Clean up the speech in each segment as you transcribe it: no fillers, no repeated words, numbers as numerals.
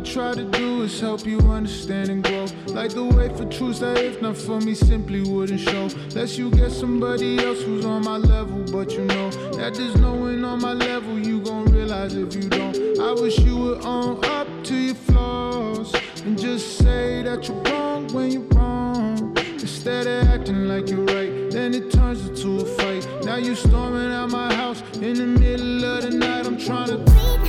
try to do is help you understand and grow. Like the way for truths that if not for me simply wouldn't show. Unless you get somebody else who's on my level, but you know that there's no one on my level. You gon' realize if you don't. I wish you would own up to your flaws and just say that you're wrong when you're wrong. Instead of acting like you're right, then it turns into a fight. Now you storming out my house in the middle of the night. I'm trying to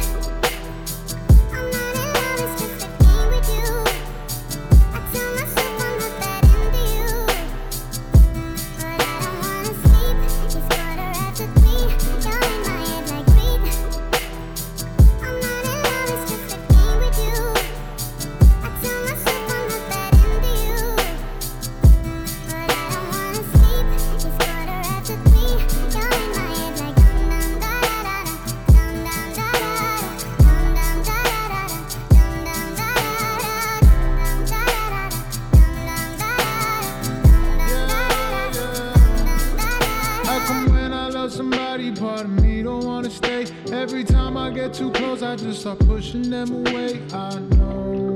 somebody, part of me don't wanna stay. Every time I get too close, I just start pushing them away. I know.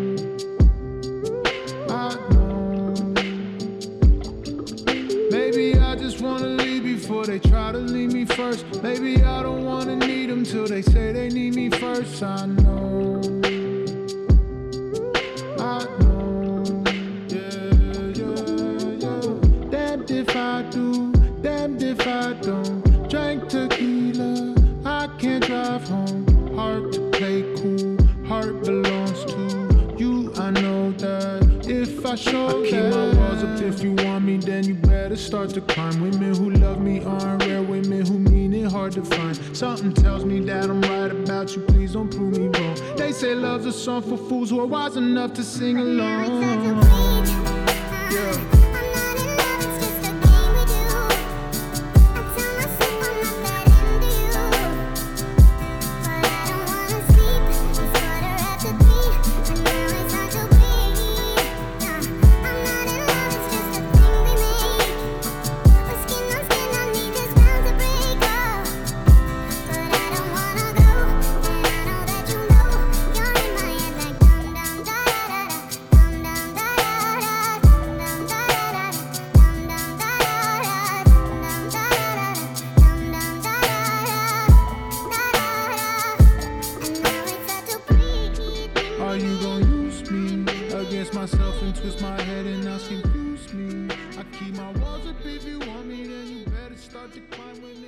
Maybe I just wanna leave before they try to leave me first. Maybe I don't wanna need them till they say they need me first. I know. Damned if I do, damned if I don't. Drank tequila, I can't drive home. Hard to play cool, heart belongs to you. I know that if I show I keep my walls up. If you want me, then you better start to climb. Women who love me aren't rare, women who mean it hard to find. Something tells me that I'm right about you, please don't prove me wrong. They say love's a song for fools who are wise enough to sing along. Yeah. Are you gon' use me against myself and twist my head and ask confuse me? I keep my walls up. If you want me, then you better start to climb with me.